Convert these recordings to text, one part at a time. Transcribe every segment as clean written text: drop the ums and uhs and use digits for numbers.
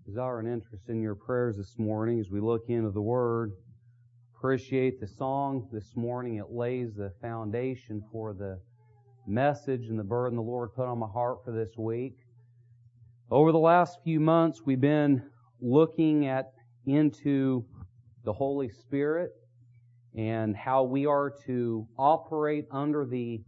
desire and interest in your prayers this morning as we look into the Word. Appreciate the song this morning. It lays the foundation for the message and the burden the Lord put on my heart for this week. Over the last few months, we've been looking into the Holy Spirit and how we are to operate under the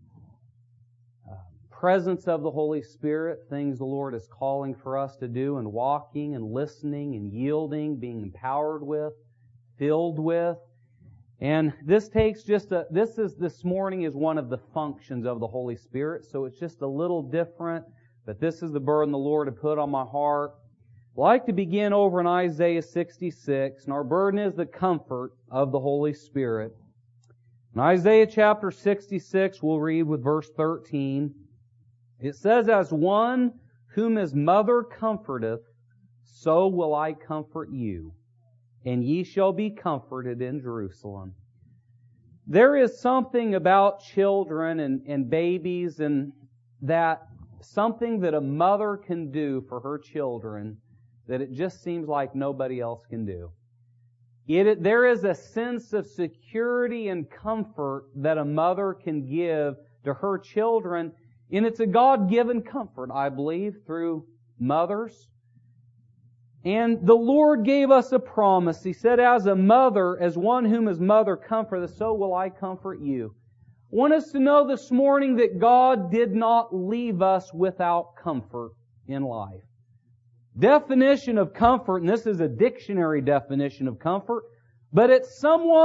presence of the Holy Spirit, things the Lord is calling for us to do, and walking and listening and yielding, being empowered with, filled with. And this morning is one of the functions of the Holy Spirit, so it's just a little different, but this is the burden the Lord had put on my heart. I'd like to begin over in Isaiah 66, and our burden is the comfort of the Holy Spirit. In Isaiah chapter 66, we'll read with verse 13. It says, "As one whom his mother comforteth, so will I comfort you, and ye shall be comforted in Jerusalem." There is something about children and babies, and that something that a mother can do for her children that it just seems like nobody else can do. There is a sense of security and comfort that a mother can give to her children, and it's a God-given comfort, I believe, through mothers. And the Lord gave us a promise. He said, as one whom his mother comforteth, so will I comfort you. I want us to know this morning that God did not leave us without comfort in life. Definition of comfort, and this is a dictionary definition of comfort, but it's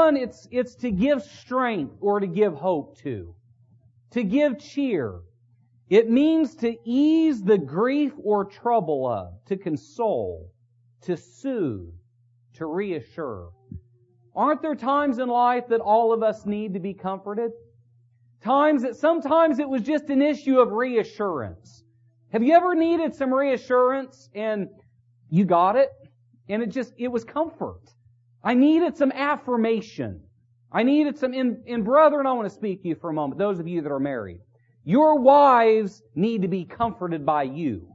to give strength or to give hope to give cheer. It means to ease the grief or trouble of, to console, to soothe, to reassure. Aren't there times in life that all of us need to be comforted? Sometimes it was just an issue of reassurance. Have you ever needed some reassurance and you got it? And it was comfort. I needed some affirmation. I needed and brethren, I want to speak to you for a moment, those of you that are married. Your wives need to be comforted by you.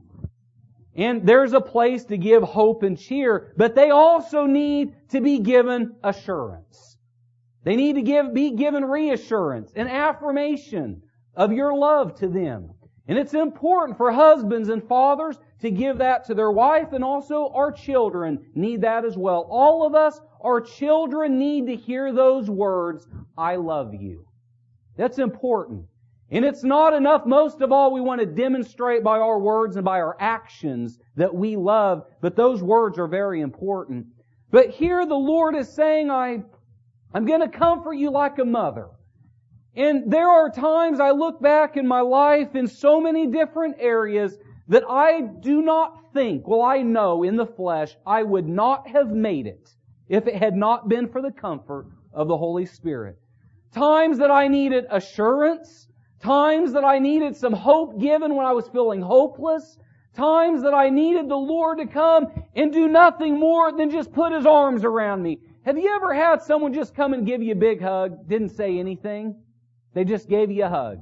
And there's a place to give hope and cheer, but they also need to be given assurance. They need to be given reassurance and affirmation of your love to them. And it's important for husbands and fathers to give that to their wife, and also our children need that as well. All of us, our children need to hear those words, "I love you." That's important. And it's not enough. Most of all, we want to demonstrate by our words and by our actions that we love, but those words are very important. But here the Lord is saying, I'm going to comfort you like a mother. And there are times I look back in my life in so many different areas that I do not think, I know in the flesh, I would not have made it if it had not been for the comfort of the Holy Spirit. Times that I needed assurance, times that I needed some hope given when I was feeling hopeless, times that I needed the Lord to come and do nothing more than just put His arms around me. Have you ever had someone just come and give you a big hug, didn't say anything? They just gave you a hug.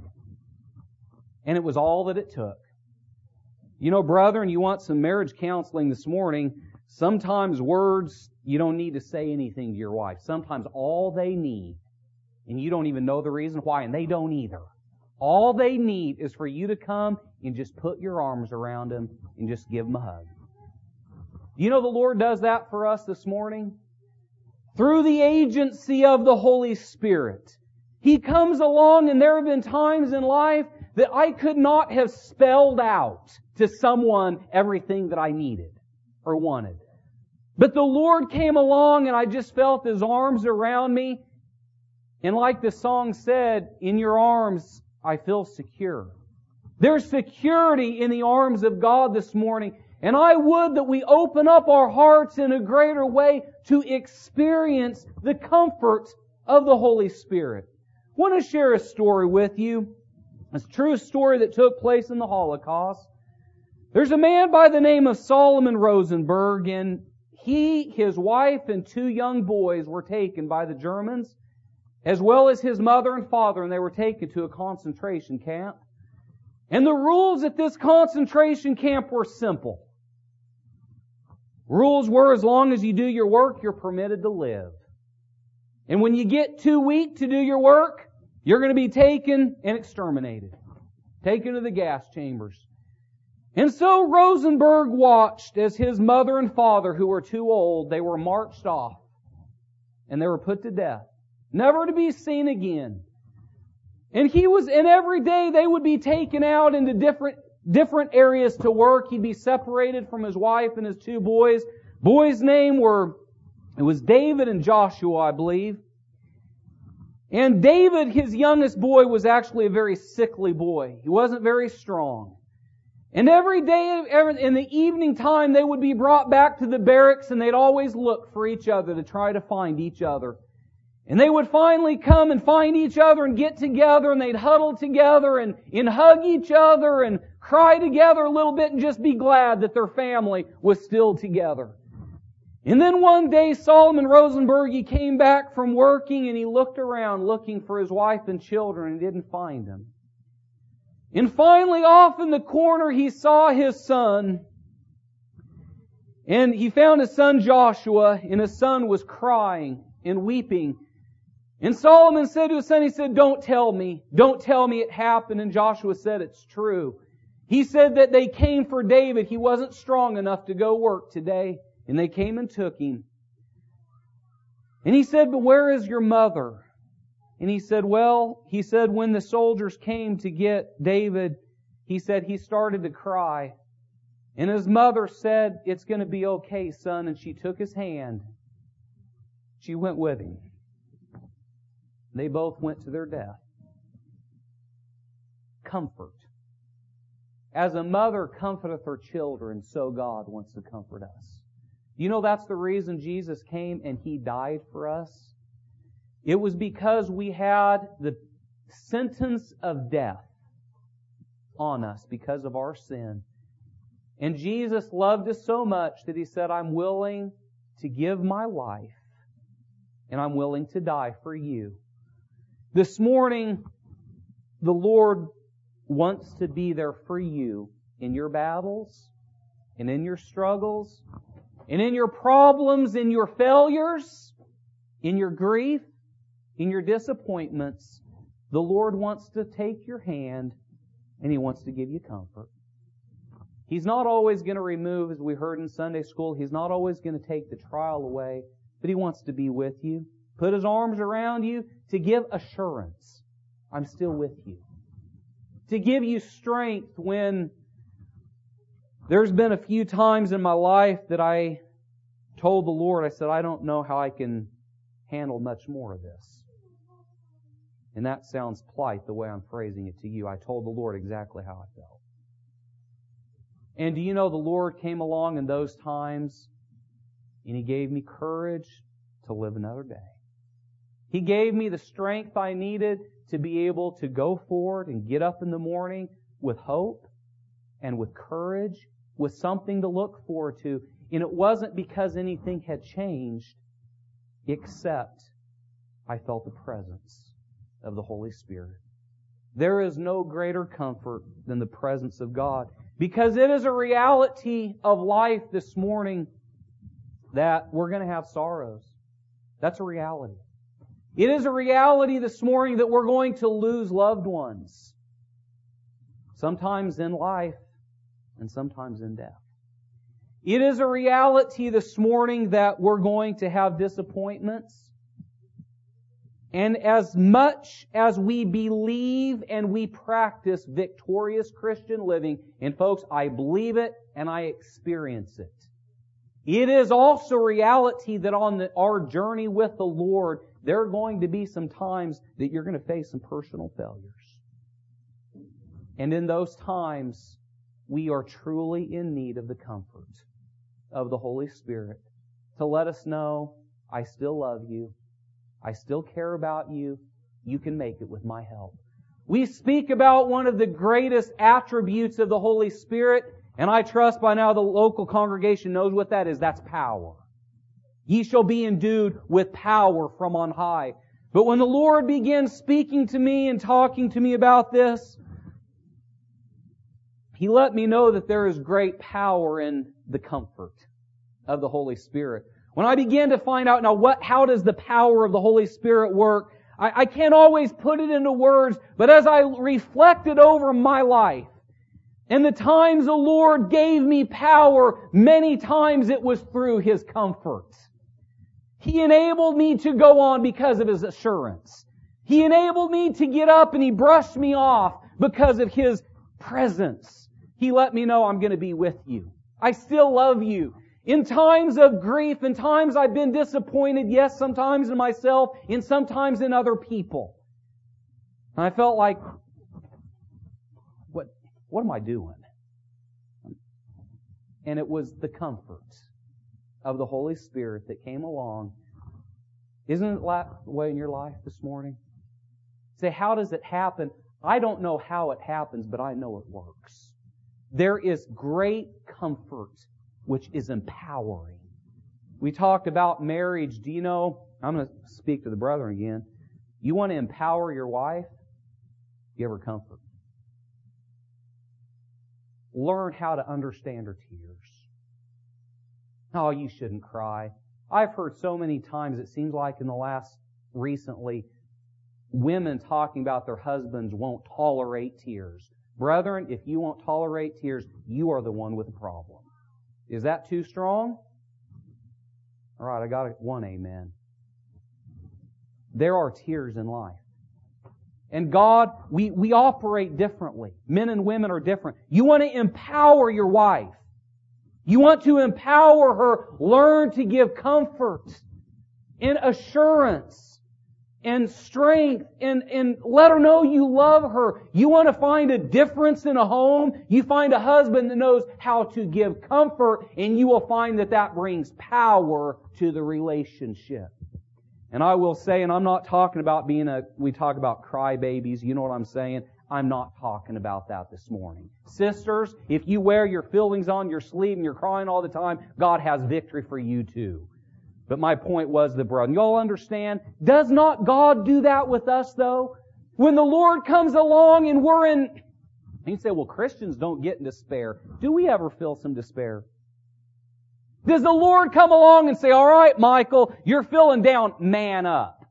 And it was all that it took. You know, brethren, you want some marriage counseling this morning. Sometimes words, you don't need to say anything to your wife. Sometimes all they need, and you don't even know the reason why, and they don't either. All they need is for you to come and just put your arms around them and just give them a hug. You know the Lord does that for us this morning? Through the agency of the Holy Spirit. He comes along, and there have been times in life that I could not have spelled out to someone everything that I needed or wanted. But the Lord came along, and I just felt His arms around me. And like the song said, in your arms I feel secure. There's security in the arms of God this morning. And I would that we open up our hearts in a greater way to experience the comfort of the Holy Spirit. I want to share a story with you. It's a true story that took place in the Holocaust. There's a man by the name of Solomon Rosenberg, and his wife, and 2 young boys were taken by the Germans, as well as his mother and father, and they were taken to a concentration camp. And the rules at this concentration camp were simple. Rules were as long as you do your work, you're permitted to live. And when you get too weak to do your work, you're going to be taken and exterminated. Taken to the gas chambers. And so Rosenberg watched as his mother and father, who were too old, they were marched off. And they were put to death. Never to be seen again. And every day they would be taken out into different areas to work. He'd be separated from his wife and his two boys. Boys' name it was David and Joshua, I believe. And David, his youngest boy, was actually a very sickly boy. He wasn't very strong. And every day, in the evening time, they would be brought back to the barracks and they'd always look for each other to try to find each other. And they would finally come and find each other and get together and they'd huddle together and hug each other and cry together a little bit and just be glad that their family was still together. And then one day Solomon Rosenberg, he came back from working and he looked around looking for his wife and children and didn't find them. And finally off in the corner he saw his son. And he found his son Joshua and his son was crying and weeping. And Solomon said to his son, he said, don't tell me it happened. And Joshua said, it's true. He said that they came for David. He wasn't strong enough to go work today. And they came and took him. And he said, but where is your mother? And he said, when the soldiers came to get David, he said he started to cry. And his mother said, it's going to be okay, son. And she took his hand. She went with him. They both went to their death. Comfort. As a mother comforteth her children, so God wants to comfort us. You know that's the reason Jesus came and He died for us? It was because we had the sentence of death on us because of our sin. And Jesus loved us so much that He said, I'm willing to give my life and I'm willing to die for you. This morning, the Lord wants to be there for you in your battles and in your struggles and in your problems, in your failures, in your grief, in your disappointments. The Lord wants to take your hand and He wants to give you comfort. He's not always going to remove, as we heard in Sunday school, He's not always going to take the trial away, but He wants to be with you, put His arms around you to give assurance. I'm still with you. To give you strength when there's been a few times in my life that I told the Lord, I said, I don't know how I can handle much more of this. And that sounds polite the way I'm phrasing it to you. I told the Lord exactly how I felt. And do you know the Lord came along in those times and He gave me courage to live another day. He gave me the strength I needed to be able to go forward and get up in the morning with hope and with courage, with something to look forward to. And it wasn't because anything had changed, except I felt the presence of the Holy Spirit. There is no greater comfort than the presence of God, because it is a reality of life this morning that we're going to have sorrows. That's a reality. It is a reality this morning that we're going to lose loved ones. Sometimes in life and sometimes in death. It is a reality this morning that we're going to have disappointments. And as much as we believe and we practice victorious Christian living, and folks, I believe it and I experience it. It is also reality that on our journey with the Lord, there are going to be some times that you're going to face some personal failures. And in those times, we are truly in need of the comfort of the Holy Spirit to let us know, I still love you. I still care about you. You can make it with my help. We speak about one of the greatest attributes of the Holy Spirit, and I trust by now the local congregation knows what that is. That's power. Ye shall be endued with power from on high. But when the Lord began speaking to me and talking to me about this, He let me know that there is great power in the comfort of the Holy Spirit. When I began to find out now how does the power of the Holy Spirit work, I can't always put it into words, but as I reflected over my life, and the times the Lord gave me power, many times it was through His comfort. He enabled me to go on because of His assurance. He enabled me to get up and He brushed me off because of His presence. He let me know, I'm going to be with you. I still love you. In times of grief, in times I've been disappointed, yes, sometimes in myself, and sometimes in other people. And I felt like, what am I doing? And it was the comfort of the Holy Spirit that came along. Isn't it that way in your life this morning? Say, how does it happen? I don't know how it happens, but I know it works. There is great comfort which is empowering. We talked about marriage. Do you know, I'm going to speak to the brethren again. You want to empower your wife? Give her comfort. Learn how to understand her tears. Oh, you shouldn't cry. I've heard so many times, it seems like in the last recently, women talking about their husbands won't tolerate tears. Brethren, if you won't tolerate tears, you are the one with the problem. Is that too strong? All right, I got one amen. There are tears in life. And God, we operate differently. Men and women are different. You want to empower your wife. You want to empower her. Learn to give comfort and assurance and strength and let her know you love her. You want to find a difference in a home? You find a husband that knows how to give comfort, and you will find that brings power to the relationship. And I will say, and I'm not talking about we talk about crybabies, you know what I'm saying? I'm not talking about that this morning. Sisters, if you wear your feelings on your sleeve and you're crying all the time, God has victory for you too. But my point was the brother. Y'all understand? Does not God do that with us though? When the Lord comes along and we're in, and you say, well, Christians don't get in despair. Do we ever feel some despair? Does the Lord come along and say, all right, Michael, you're feeling down, man up?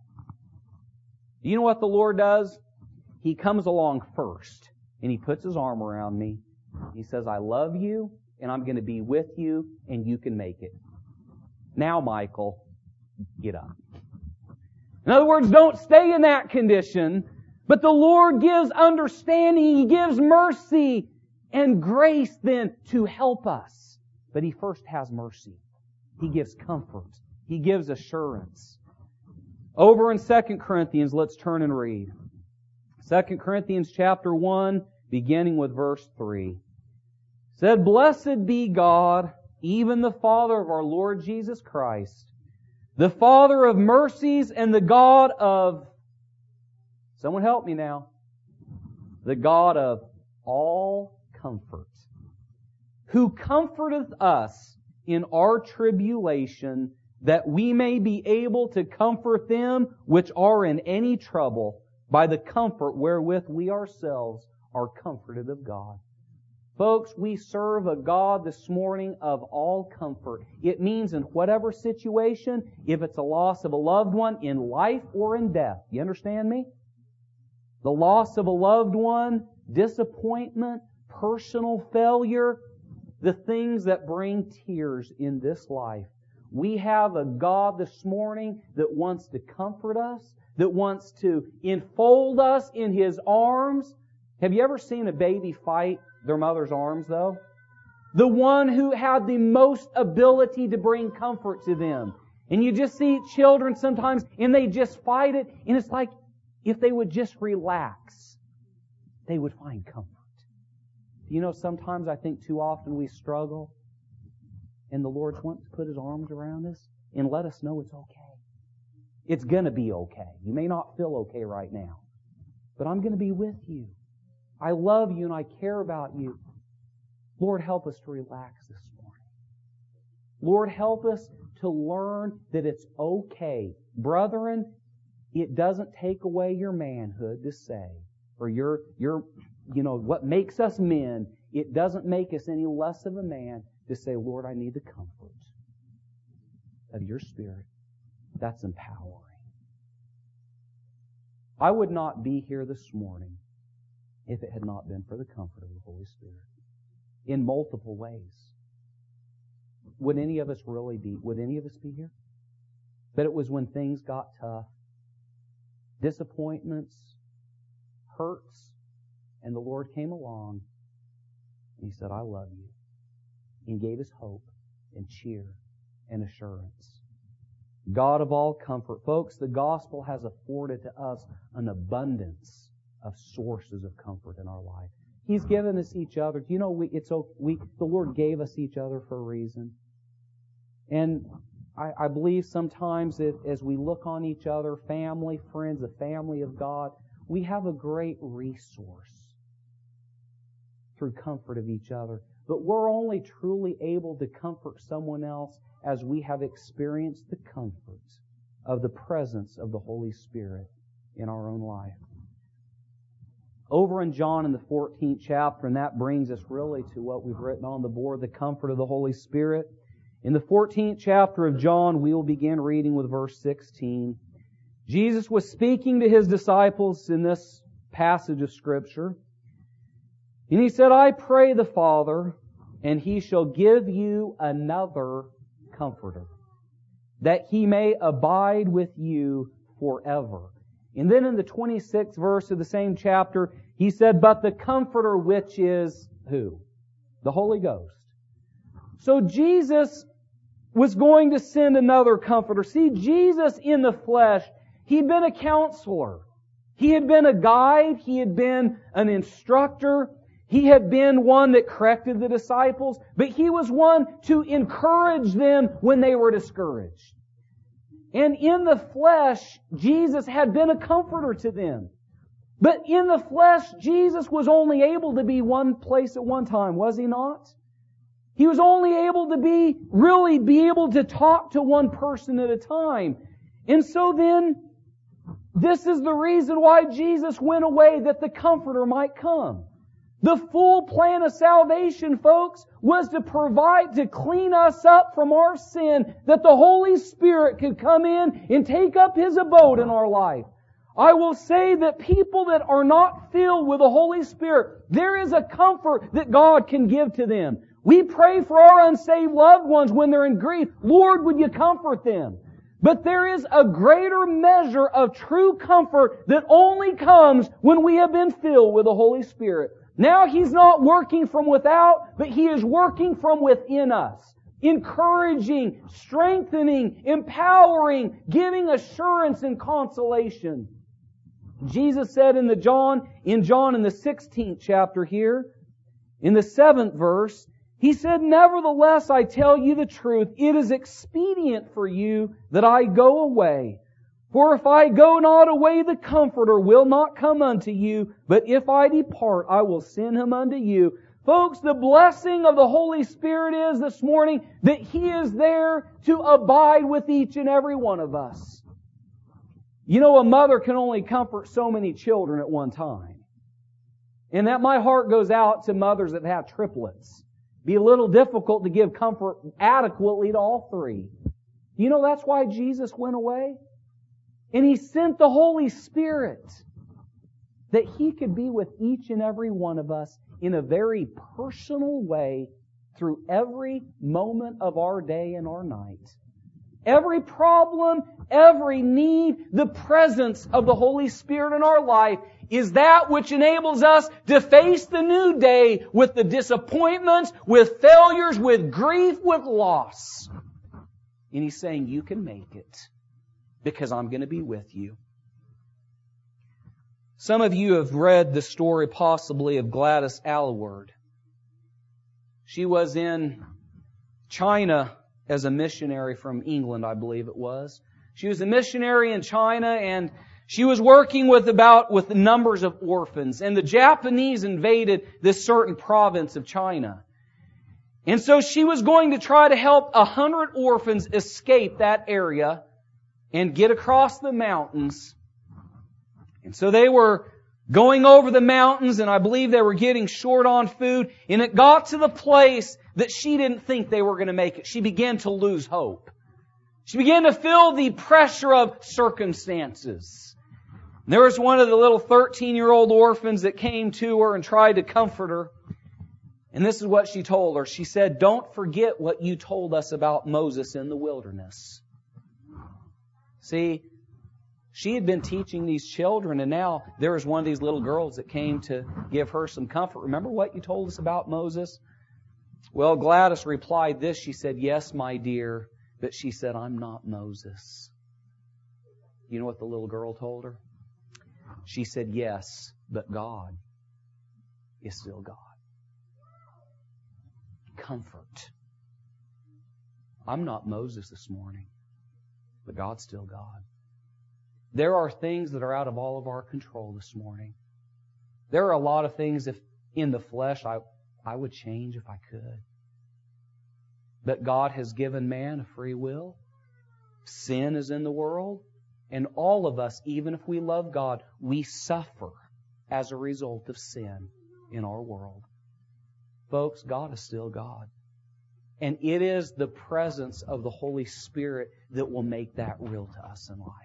You know what the Lord does? He comes along first, and He puts His arm around me. He says, I love you, and I'm going to be with you, and you can make it. Now, Michael, get up. In other words, don't stay in that condition, but the Lord gives understanding, He gives mercy and grace then to help us. But He first has mercy. He gives comfort. He gives assurance. Over in 2 Corinthians, let's turn and read. 2 Corinthians chapter 1, beginning with verse 3. Said, Blessed be God, even the Father of our Lord Jesus Christ, the Father of mercies and the God of, someone help me now, the God of all comfort, who comforteth us in our tribulation, that we may be able to comfort them which are in any trouble by the comfort wherewith we ourselves are comforted of God. Folks, we serve a God this morning of all comfort. It means in whatever situation, if it's a loss of a loved one in life or in death. You understand me? The loss of a loved one, disappointment, personal failure, the things that bring tears in this life. We have a God this morning that wants to comfort us, that wants to enfold us in His arms. Have you ever seen a baby fight their mother's arms, though? The one who had the most ability to bring comfort to them. And you just see children sometimes, and they just fight it, and it's like if they would just relax, they would find comfort. You know, sometimes I think too often we struggle, and the Lord wants to put His arms around us and let us know it's okay. It's going to be okay. You may not feel okay right now, but I'm going to be with you. I love you and I care about you. Lord, help us to relax this morning. Lord, help us to learn that it's okay. Brethren, it doesn't take away your manhood to say, or your what makes us men, it doesn't make us any less of a man to say, Lord, I need the comfort. your Spirit. That's empowering. I would not be here this morning if it had not been for the comfort of the Holy Spirit. In multiple ways. Would any of us be here? But it was when things got tough, disappointments, hurts, and the Lord came along and He said, I love you. And gave us hope and cheer and assurance. God of all comfort. Folks, the gospel has afforded to us an abundance of sources of comfort in our life. He's given us each other. You know, the Lord gave us each other for a reason. And I believe sometimes that as we look on each other, family, friends, the family of God, we have a great resource through comfort of each other. But we're only truly able to comfort someone else as we have experienced the comfort of the presence of the Holy Spirit in our own life. Over in John in the 14th chapter, and that brings us really to what we've written on the board, the comfort of the Holy Spirit. In the 14th chapter of John, we will begin reading with verse 16. Jesus was speaking to His disciples in this passage of Scripture. And He said, I pray the Father, and He shall give you another Comforter, that He may abide with you forever. And then in the 26th verse of the same chapter, He said, but the Comforter, which is who? The Holy Ghost. So Jesus was going to send another Comforter. See, Jesus in the flesh, He'd been a counselor. He had been a guide. He had been an instructor. He had been one that corrected the disciples. But He was one to encourage them when they were discouraged. And in the flesh, Jesus had been a comforter to them. But in the flesh, Jesus was only able to be one place at one time, was He not? He was only able to be able to talk to one person at a time. And so then, this is the reason why Jesus went away, that the Comforter might come. The full plan of salvation, folks, was to provide, to clean us up from our sin, that the Holy Spirit could come in and take up His abode in our life. I will say that people that are not filled with the Holy Spirit, there is a comfort that God can give to them. We pray for our unsaved loved ones when they're in grief. Lord, would You comfort them? But there is a greater measure of true comfort that only comes when we have been filled with the Holy Spirit. Now He's not working from without, but He is working from within us. Encouraging, strengthening, empowering, giving assurance and consolation. Jesus said in John in the 16th chapter here, in the 7th verse, He said, nevertheless, I tell you the truth, it is expedient for you that I go away. For if I go not away, the Comforter will not come unto you, but if I depart, I will send Him unto you. Folks, the blessing of the Holy Spirit is this morning that He is there to abide with each and every one of us. You know, a mother can only comfort so many children at one time. And that my heart goes out to mothers that have triplets. Be a little difficult to give comfort adequately to all three. You know that's why Jesus went away? And He sent the Holy Spirit that He could be with each and every one of us in a very personal way through every moment of our day and our night. Every problem, every need, the presence of the Holy Spirit in our life is that which enables us to face the new day with the disappointments, with failures, with grief, with loss. And He's saying, you can make it because I'm going to be with you. Some of you have read the story possibly of Gladys Aylward. She was in China as a missionary from England, I believe it was. She was a missionary in China, and she was working with numbers of orphans. And the Japanese invaded this certain province of China. And so she was going to try to help 100 orphans escape that area and get across the mountains. And so they were going over the mountains, and I believe they were getting short on food. And it got to the place that she didn't think they were going to make it. She began to lose hope. She began to feel the pressure of circumstances. There was one of the little 13-year-old orphans that came to her and tried to comfort her. And this is what she told her. She said, "Don't forget what you told us about Moses in the wilderness." See, she had been teaching these children, and now there was one of these little girls that came to give her some comfort. "Remember what you told us about Moses?" Well, Gladys replied this. She said, "Yes, my dear." But she said, "I'm not Moses." You know what the little girl told her? She said, "Yes, but God is still God." Comfort. I'm not Moses this morning, but God's still God. There are things that are out of all of our control this morning. There are a lot of things if in the flesh I would change if I could. But God has given man a free will. Sin is in the world. And all of us, even if we love God, we suffer as a result of sin in our world. Folks, God is still God. And it is the presence of the Holy Spirit that will make that real to us in life.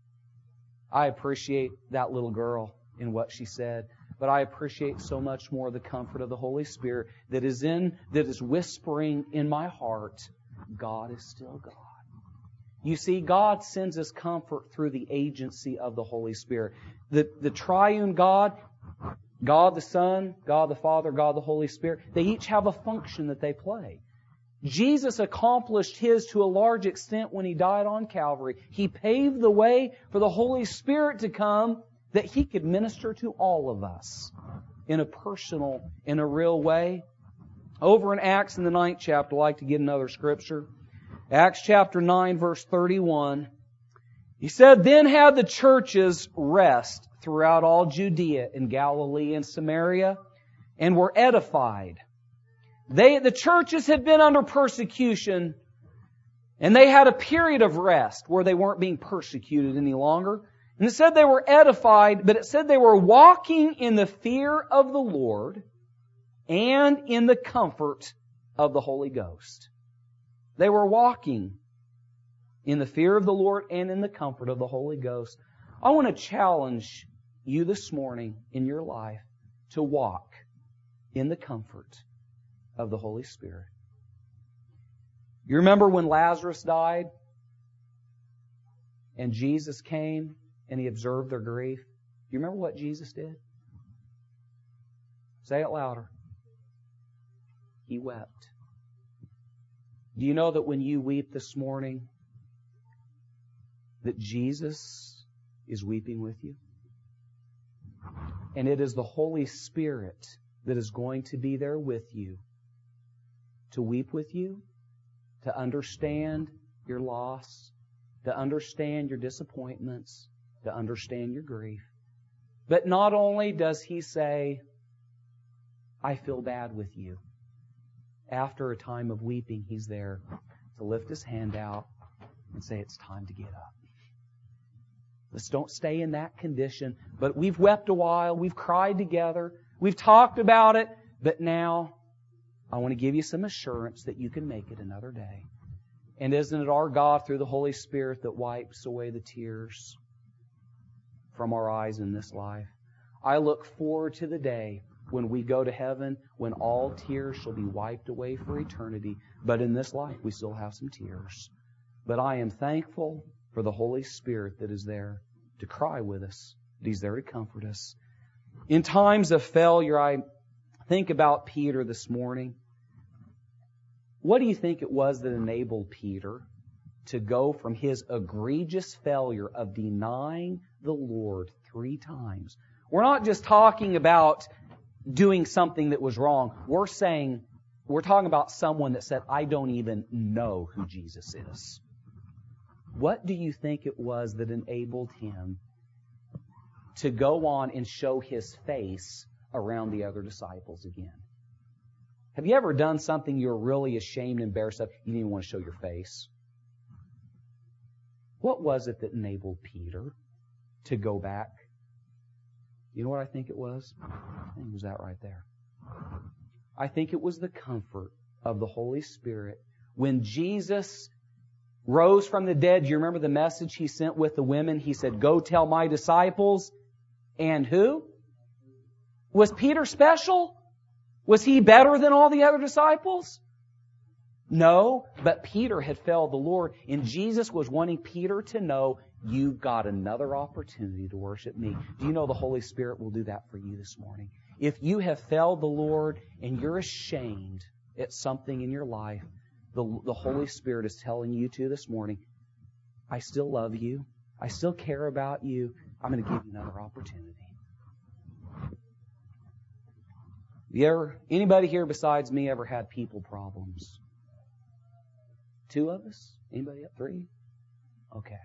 I appreciate that little girl in what she said, but I appreciate so much more the comfort of the Holy Spirit that is whispering in my heart, God is still God. You see, God sends us comfort through the agency of the Holy Spirit. The triune God, God the Son, God the Father, God the Holy Spirit, they each have a function that they play. Jesus accomplished His to a large extent when He died on Calvary. He paved the way for the Holy Spirit to come that He could minister to all of us in a personal, in a real way. Over in Acts in the 9th chapter, I'd like to get another scripture. Acts chapter 9, verse 31. He said, "Then had the churches rest throughout all Judea and Galilee and Samaria, and were edified." The churches had been under persecution, and they had a period of rest where they weren't being persecuted any longer. And it said they were edified, but it said they were walking in the fear of the Lord and in the comfort of the Holy Ghost. They were walking in the fear of the Lord and in the comfort of the Holy Ghost. I want to challenge you this morning in your life to walk in the comfort of the Holy Spirit. You remember when Lazarus died and Jesus came and He observed their grief? Do you remember what Jesus did? Say it louder. He wept. Do you know that when you weep this morning, that Jesus is weeping with you? And it is the Holy Spirit that is going to be there with you, to weep with you, to understand your loss, to understand your disappointments, to understand your grief. But not only does He say, "I feel bad with you." After a time of weeping, He's there to lift His hand out and say, "It's time to get up." Let's don't stay in that condition. But we've wept a while. We've cried together. We've talked about it. But now, I want to give you some assurance that you can make it another day. And isn't it our God through the Holy Spirit that wipes away the tears from our eyes in this life? I look forward to the day when we go to heaven, when all tears shall be wiped away for eternity. But in this life, we still have some tears. But I am thankful for the Holy Spirit that is there to cry with us, that He's there to comfort us. In times of failure, I think about Peter this morning. What do you think it was that enabled Peter to go from his egregious failure of denying the Lord 3 times? We're not just talking about doing something that was wrong. We're talking about someone that said, "I don't even know who Jesus is." What do you think it was that enabled him to go on and show his face around the other disciples again? Have you ever done something you're really ashamed and embarrassed of? You didn't even want to show your face. What was it that enabled Peter to go back? You know what I think it was? I think it was that right there. I think it was the comfort of the Holy Spirit. When Jesus rose from the dead. Do you remember the message He sent with the women? He said, go tell my disciples. And who? Was Peter special? Was he better than all the other disciples? No, but Peter had failed the Lord, and Jesus was wanting Peter to know, you've got another opportunity to worship me. Do you know the Holy Spirit will do that for you this morning? If you have failed the Lord and you're ashamed at something in your life, the Holy Spirit is telling you to this morning, I still love you. I still care about you. I'm going to give you another opportunity. Anybody here besides me ever had people problems? 2 of us? Anybody up? 3? Okay.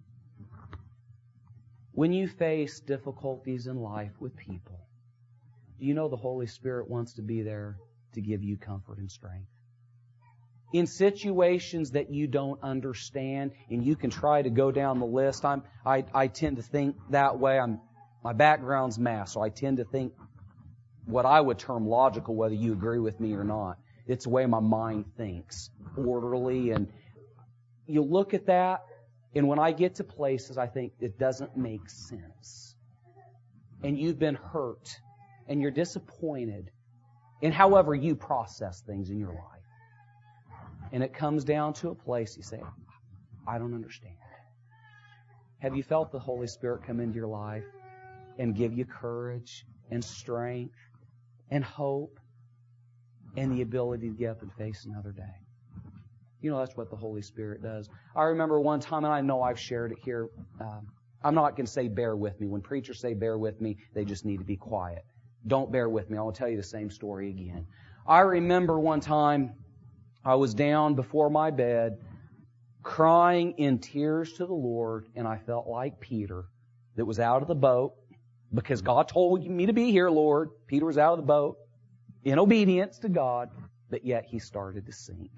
When you face difficulties in life with people, do you know the Holy Spirit wants to be there to give you comfort and strength? In situations that you don't understand, and you can try to go down the list, I tend to think that way. My background's math, so I tend to think what I would term logical, whether you agree with me or not. It's the way my mind thinks, orderly, and you look at that, and when I get to places, I think it doesn't make sense. And you've been hurt, and you're disappointed in however you process things in your life. And it comes down to a place you say, I don't understand. Have you felt the Holy Spirit come into your life and give you courage and strength and hope and the ability to get up and face another day? You know, that's what the Holy Spirit does. I remember one time, and I know I've shared it here, I'm not going to say bear with me. When preachers say bear with me, they just need to be quiet. Don't bear with me. I will tell you the same story again. I remember one time I was down before my bed, crying in tears to the Lord, and I felt like Peter that was out of the boat because God told me to be here, Lord. Peter was out of the boat in obedience to God, but yet he started to sink.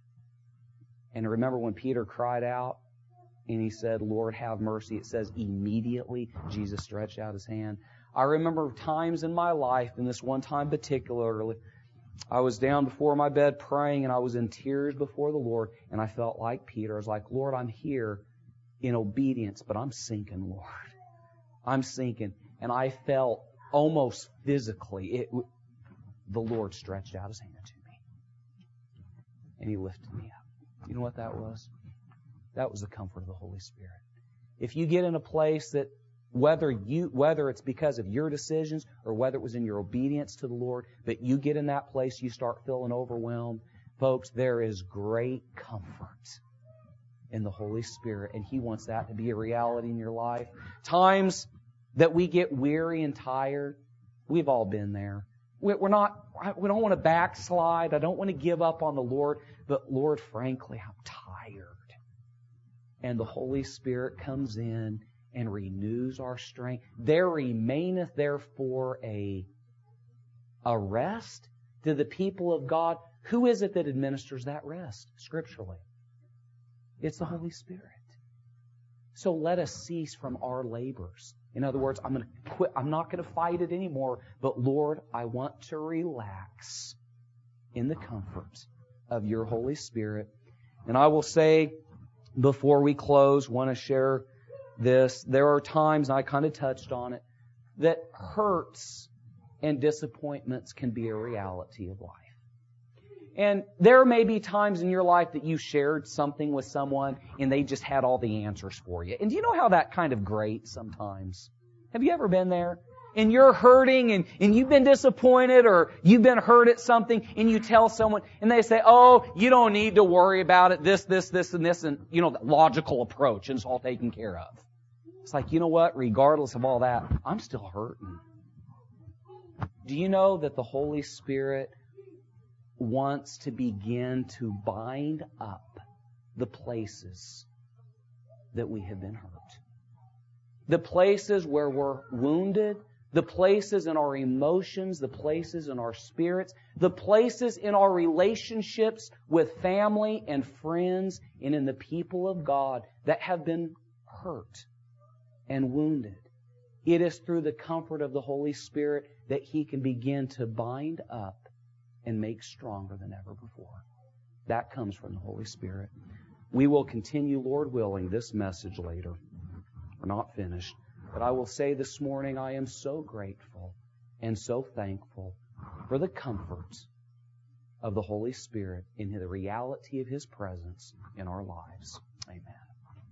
And I remember when Peter cried out and he said, Lord, have mercy. It says immediately Jesus stretched out His hand. I remember times in my life, and this one time particularly, I was down before my bed praying and I was in tears before the Lord, and I felt like Peter. I was like, Lord, I'm here in obedience, but I'm sinking, Lord. I'm sinking. And I felt almost physically, the Lord stretched out His hand to me. And He lifted me up. You know what that was? That was the comfort of the Holy Spirit. If you get in a place that whether it's because of your decisions or whether it was in your obedience to the Lord, but you get in that place, you start feeling overwhelmed, folks, there is great comfort in the Holy Spirit, and He wants that to be a reality in your life. Times that we get weary and tired, we've all been there. We don't want to backslide. I don't want to give up on the Lord, but Lord, frankly, I'm tired. And the Holy Spirit comes in and renews our strength. There remaineth therefore a rest to the people of God. Who is it that administers that rest scripturally? It's the Holy Spirit. So let us cease from our labors. In other words, I'm going to quit. I'm not going to fight it anymore. But Lord, I want to relax in the comfort of Your Holy Spirit. And I will say, before we close, want to share this. There are times, and I kind of touched on it, that hurts and disappointments can be a reality of life. And there may be times in your life that you shared something with someone and they just had all the answers for you. And do you know how that kind of grates sometimes? Have you ever been there? And you're hurting and you've been disappointed or you've been hurt at something and you tell someone and they say, oh, you don't need to worry about it, this, and this, and the logical approach, and it's all taken care of. It's like, you know what? Regardless of all that, I'm still hurting. Do you know that the Holy Spirit wants to begin to bind up the places that we have been hurt? The places where we're wounded, the places in our emotions, the places in our spirits, the places in our relationships with family and friends and in the people of God that have been hurt and wounded. It is through the comfort of the Holy Spirit that He can begin to bind up and make stronger than ever before. That comes from the Holy Spirit. We will continue, Lord willing, this message later. We're not finished. But I will say this morning, I am so grateful and so thankful for the comforts of the Holy Spirit in the reality of His presence in our lives. Amen.